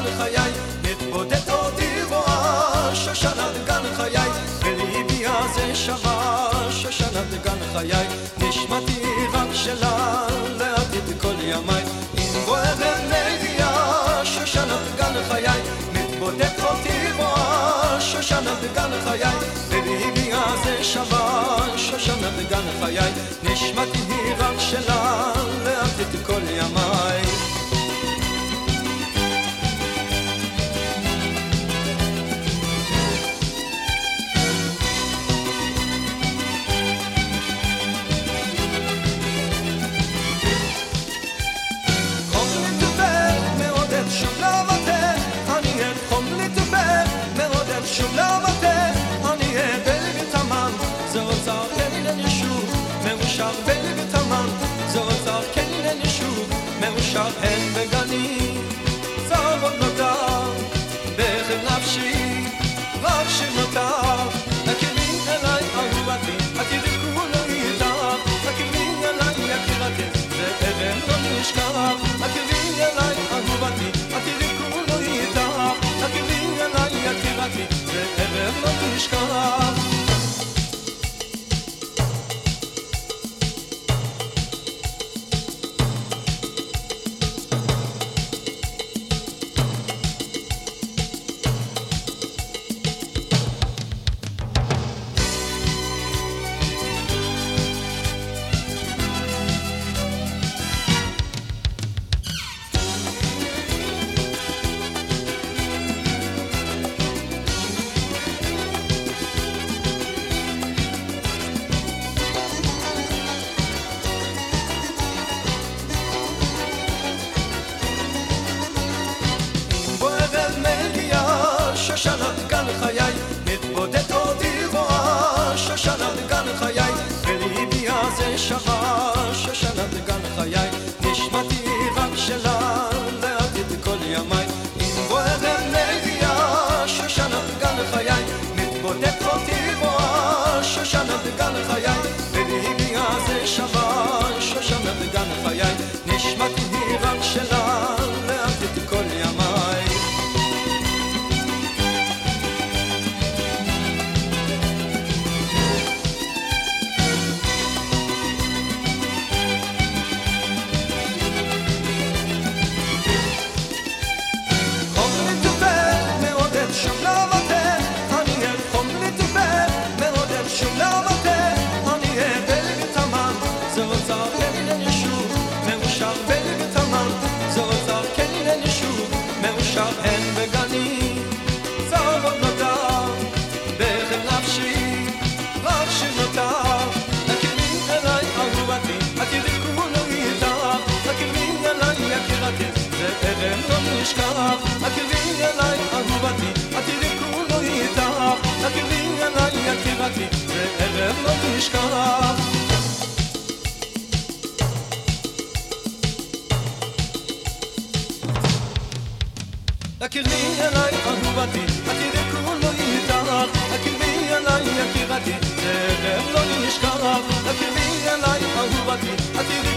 בגן חיי, מתבודד אותי רואה, שושנה בגן חיי, וליבי הזה שווה, שושנה בגן חיי, נשמתי רק שלה, לעתיד כל ימיי, אם בוער מגיעה, שושנה בגן חיי, מתבודד אותי רואה, שושנה בגן חיי, וליבי הזה שווה, שושנה בגן חיי, נשמתי רק שלה, לעתיד כל ימיי. שוב לבטא, אני אדל בתמן, זה אוצר כן נשוב, מאושר בל בתמן, זה אוצר כן נשוב, מאושר אין בגני, צר עוד נותר, בחם נפשי, רק שנותר, הכירים אליי אהובתי, התירקו לא איתך, הכירים אליי יקירתי, וערב לא נשכח, הכירים אליי אהובתי, התירקו לא איתך, הכירים אליי יקירתי, וערב לא תשכח. שושנה בגן חיי, מתבודד אותי רואה, שושנה בגן חיי, וליבי הזה שווה, שושנה בגן חיי, נשמתי רק שלה, לעתיד כל ימיי, אם בוער מגיעה, שושנה בגן חיי, מתבודד אותי רואה, שושנה בגן חיי, וליבי הזה שווה, שושנה בגן חיי, נשמתי רק שלה, לעתיד כל ימיי. אין בגני, צר עוד נותר, בחם נפשי, רק שנותר, הכירים אליי אהובתי, התירקו לא איתך, הכירים אליי יקירתי, וערב לא נשכח, הכירים אליי אהובתי, התירקו לא איתך, הכירים אליי יקירתי, וערב לא נשכח. הכירי אליי אהובתי, התירקו לא איתך, הכירי אליי יקירתי, וערב לא נשכח, הכירי אליי אהובתי, התירקו